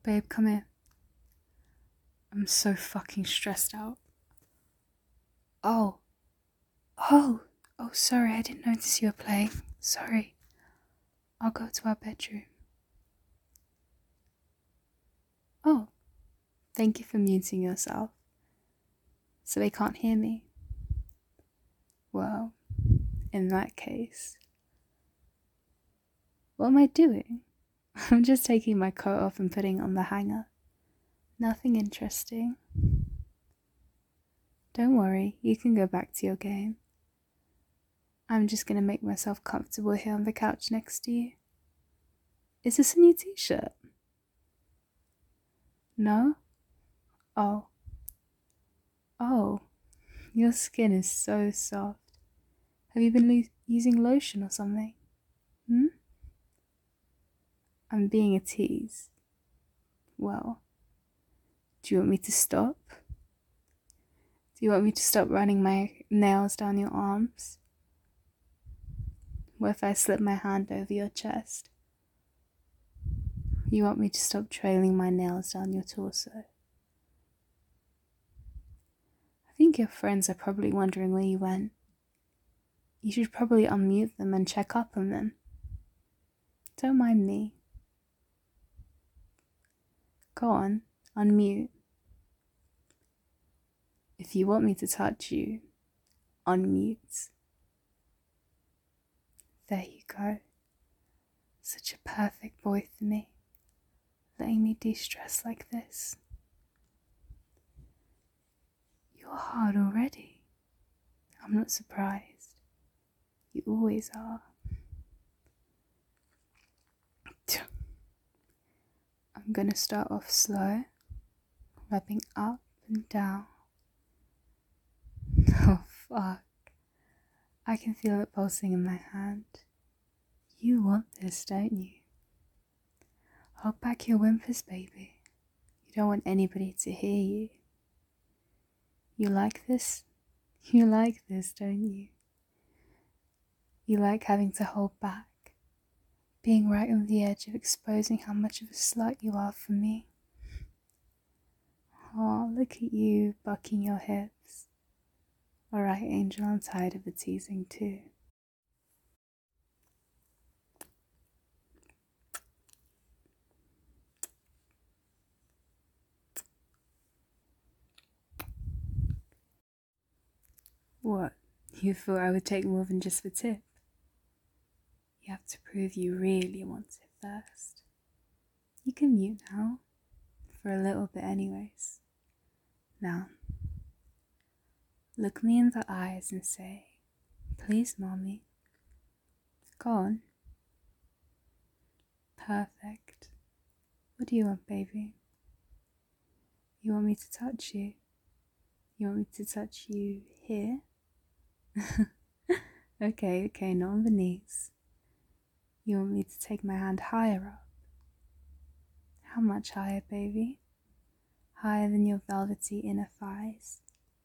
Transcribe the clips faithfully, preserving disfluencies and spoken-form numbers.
Babe, come here. I'm so fucking stressed out. Oh. Oh. Oh, sorry, I didn't notice you were playing. Sorry. I'll go to our bedroom. Oh. Thank you for muting yourself. So they can't hear me. Well, in that case. What am I doing? I'm just taking my coat off and putting it on the hanger. Nothing interesting. Don't worry, you can go back to your game. I'm just gonna make myself comfortable here on the couch next to you. Is this a new t-shirt? No? Oh. Oh. Your skin is so soft. Have you been lo- using lotion or something? Hmm? I'm being a tease. Well, do you want me to stop? Do you want me to stop running my nails down your arms? What if I slip my hand over your chest? You want me to stop trailing my nails down your torso? I think your friends are probably wondering where you went. You should probably unmute them and check up on them. Don't mind me. Go on, unmute. If you want me to touch you, unmute. There you go. Such a perfect boy for me, letting me de-stress like this. You're hard already. I'm not surprised. You always are. I'm gonna start off slow, rubbing up and down. Oh fuck. I can feel it pulsing in my hand. You want this, don't you? Hold back your whimpers, baby. You don't want anybody to hear you. You like this? You like this, don't you? You like having to hold back, being right on the edge of exposing how much of a slut you are for me. Oh, look at you bucking your hips. Alright, Angel, I'm tired of the teasing too. What? You thought I would take more than just the tip? You have to prove you really want it first. You can mute now. For a little bit anyways. Now, look me in the eyes and say, please, mommy. Go on. Perfect. What do you want, baby? You want me to touch you? You want me to touch you here? okay, okay, not on the knees. You want me to take my hand higher up? How much higher, baby? Higher than your velvety inner thighs.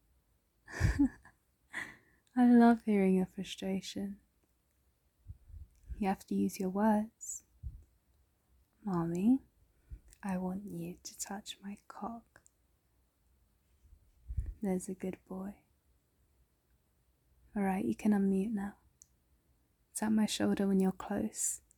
I love hearing your frustration. You have to use your words. Mommy, I want you to touch my cock. There's a good boy. Alright, you can unmute now. Tap my shoulder when you're close.